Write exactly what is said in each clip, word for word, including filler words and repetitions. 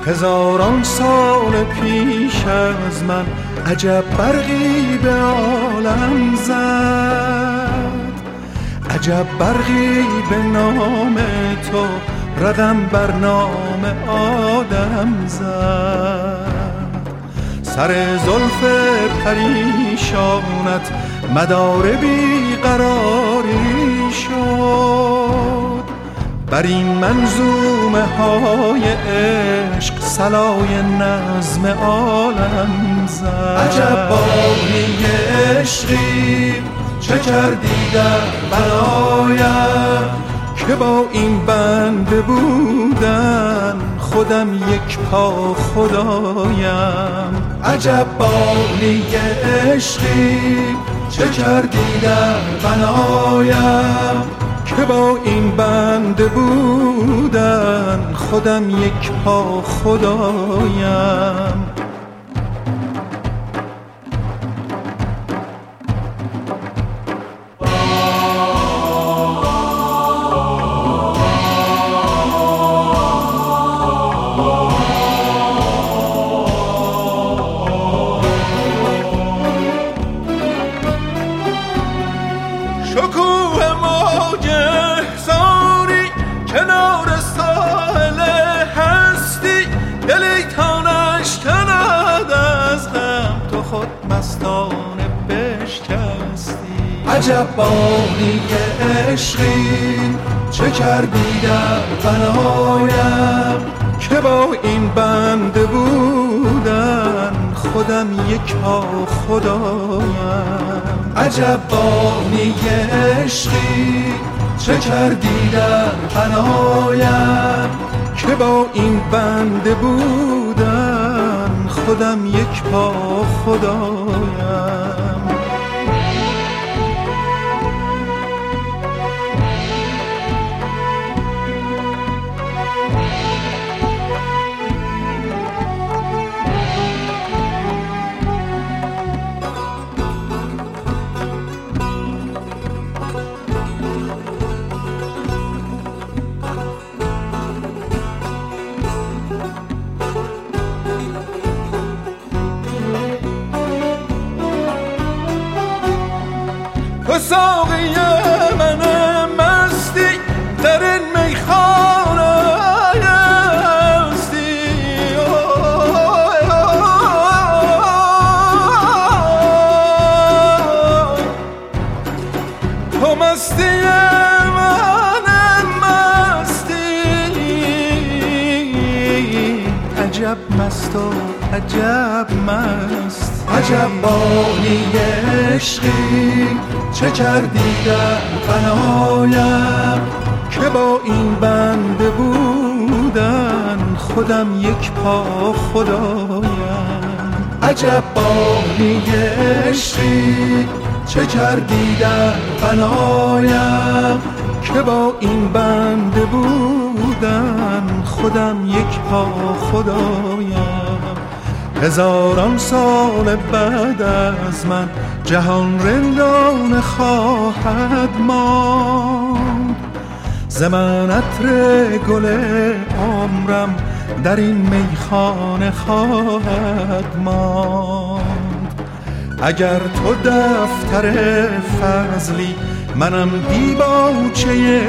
هزاران سال پیش از من عجب برقی به عالم زد، عجب برقی به نام تو رقم بر نام آدم زد. سر زلف پریشانت مدار بیقراری شد، بر این منظومه های عشق صلای نظم عالم زد. عجب باری عشقی چه کردی در بنایم، که با این بنده بودن خودم یک پا خدایم. عجب باری عشقی چه کردی در بنایم، که با این بنده بودن خودم یک پا خدایم. شکوه موج احزانی کنار ساحل هستی، دلی تا نشکند از غم تو خود مستانه بشکستی. عجب باری عشقی چه کردی در بنایم، که با این بنده بودن خودم یک پا خدایم. عجب باری عشقی چه کردی در بنایم، که با این بنده بودن خودم یک پا خدایم. تو ساقی من مستی در این میخانه هستی، تو مستی من مستی، عجب مست و عجب مست. عجب باری عشقی چه کردی در بنایم، که با این بنده بودن خودم یک پا خدایم. عجب باری عشقی چه کردی در بنایم، که با این بنده بودن خودم یک پا خدایم. هزاران سال بعد از من جهان رندانه خواهد ماند، ز من عطر گل عمرم در این میخانه خواهد ماند. اگر تو دفتر فضلی منم دیباچه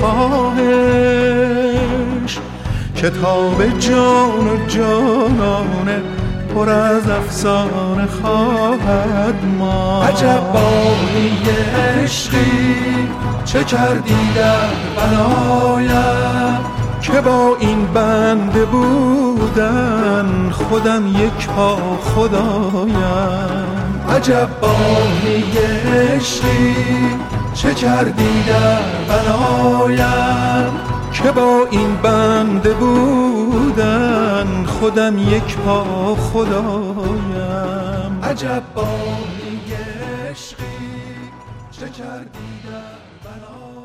خواهش، کتاب جان و جانانه پر از افسانه خواهد ماند. عجب باری عشقی چه کردی در بنایم، که با این بنده بودن خودم یک پا خدایم. عجب باری عشقی چه کردی در بنایم، که با این بنده بودن خودم یک پا خدایم. عجب باری عشقی چه کردی در بنایم.